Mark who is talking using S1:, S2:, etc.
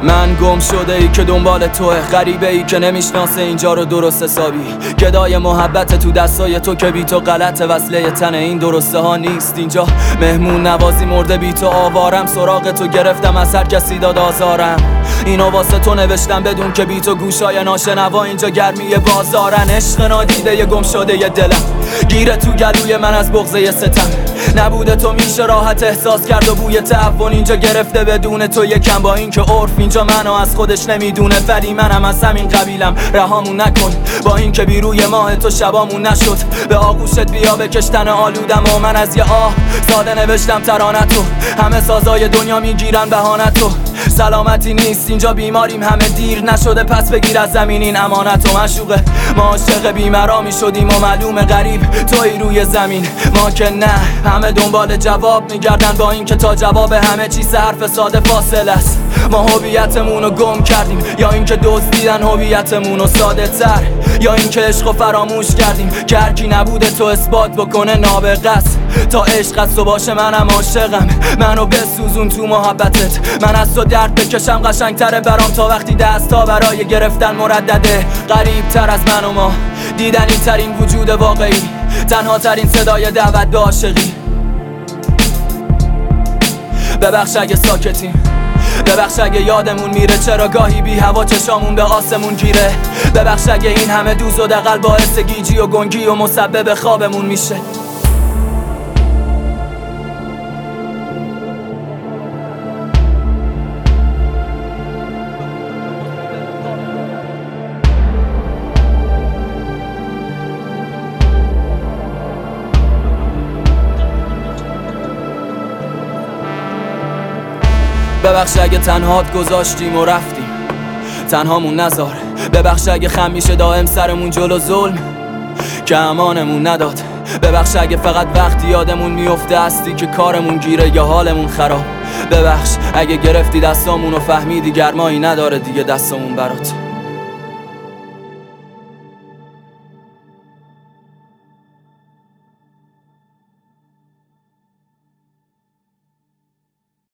S1: من گم شده ای که دنبال توه، غریبه ای که نمیشناسه اینجا رو درست حسابی. گدای محبت تو دستای تو که بی تو غلط وصله تن این درسته ها نیست. اینجا مهمون نوازی مرده بی تو آوارم، سراغ تو گرفتم از هر کسی داد آزارم. اینو واسه تو نوشتم بدون که بی تو گوشای ناشنوا اینجا گرمی بازارن. عشق نادیده ی گم شده ی دلم گیره تو گلوی من از بغضه ستم. نبوده تو میشه راحت احساس کرد و بوی تعفن اینجا گرفته بدون تو یکم. با این که عرف اینجا منو از خودش نمیدونه، ولی منم از همین قبیلم رهامون نکن. با این که بی روی ماه تو شبامون نشد، به آغوشت بیا بکشتن آلودم و من از یه آه ساده نوشتم ترانتو. همه سازای دنیا میگیرن بهانتو، سلامتی نیست اینجا بیماریم همه دیر نشده، پس بگیر از زمین این امانتو. مشوقه ما عاشق بیمرامی شدیم و معلوم غریب توی روی زمین، ما که نه. همه دنبال جواب میگردن با این که تا جواب همه چیز حرف ساده فاصله است. ما هویتمون رو گم کردیم، یا این که دزدیدن هویتمون رو ساده تر، یا این که عشق رو فراموش کردیم که هرکی نبوده تو اثبات بکنه نابغه است. تا عشق از تو باشه منم عاشقم، منو بسوزون تو محبتت. من از تو درد بکشم قشنگتره برام تا وقتی دستا برای گرفتن مردده. غریب تر از من و ما، دیدنی ترین وجود واقعی، تنها ترین صدای دعوت به عاشقی. ببخش اگه ساکتیم، ببخش اگه یادمون میره چرا گاهی بی هوا چشامون به آسمون گیره. ببخش اگه این همه دوز و دغل باعث گیجی و گنگی و مسبب خوابمون میشه. ببخش اگه تنهات گذاشتیم و رفتیم، تنهامون نذار. ببخش اگه خم میشه دائم سرمون جلو ظلم که امانمون نداد. ببخش اگه فقط وقتی یادمون میفته هستی که کارمون گیره یا حالمون خراب. ببخش اگه گرفتی دستامون و فهمیدی گرمایی نداره دیگه دستمون برات.